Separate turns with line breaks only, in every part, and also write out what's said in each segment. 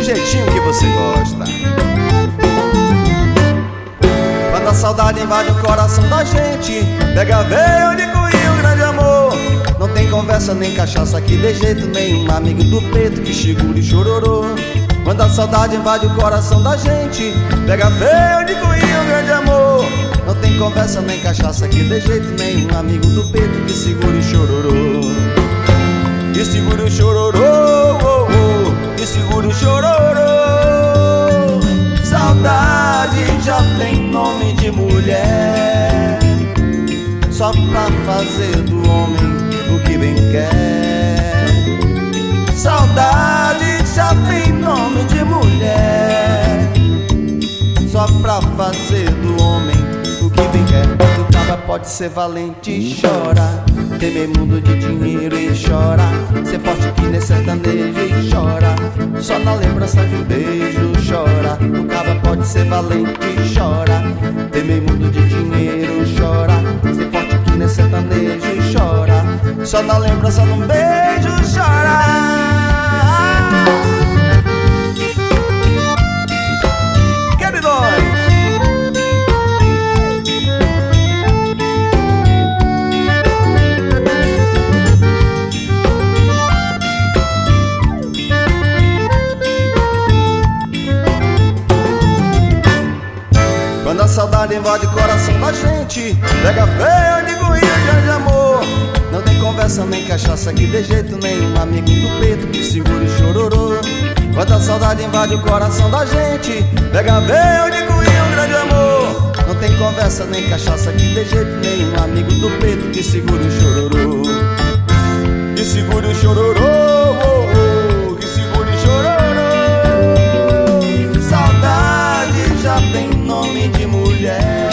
jeitinho que você gosta. Quando a saudade invade o coração da gente, pega veio de cuia um grande amor. Não tem conversa nem cachaça que dê jeito nenhum, amigo do peito que segura e chororô. Quando a saudade invade o coração da gente, pega veio de cuia um grande amor. Não tem conversa nem cachaça que dê jeito nenhum, amigo do peito que segura e chororô. E segura o chororô, oh, oh, e segura o chororô. Saudade já tem nome de mulher, só pra fazer do homem o que bem quer. Saudade já tem nome de mulher, só pra fazer do homem o que bem quer. O cara pode ser valente e chora, temer mundo de dinheiro e chora, ser forte que nem sertanejo e chora, só na lembrança de um beijo chora. O cara pode ser valente e chora, temer mundo de dinheiro chora, ser forte que nem sertanejo e chora, só na lembrança de um beijo chora. Quando a saudade invade o coração da gente, pega feio de guia de amor. Não tem conversa nem cachaça que dê jeito nenhum, amigo do peito que segura e chororô. Quando a saudade invade o coração da gente, pega feio de guia um grande amor. Não tem conversa nem cachaça que dê jeito nenhum, amigo do peito que segura e chororô. Que segura o chororô, oh, oh, que segura e chororô. Saudade já tem nome de mulher,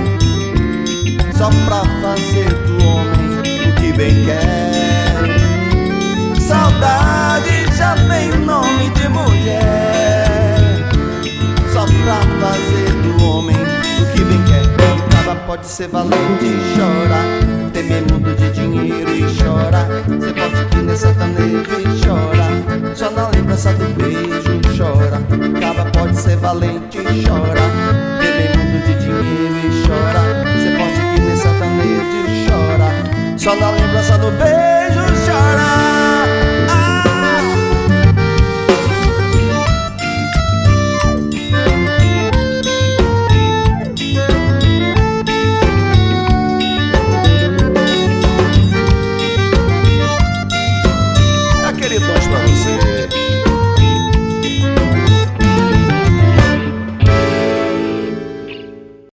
só pra fazer do homem o que bem quer. Saudade já tem nome de mulher, só pra fazer do homem o que bem quer. O cara pode ser valente e chora, temer mundo de dinheiro e chora, ser forte que nem sertanejo e chora, só na lembrança do beijo chora. O cara pode ser valente e chora, temer mundo de dinheiro e chora, ser forte que nem sertanejo e chora, só na lembrança do beijo chora.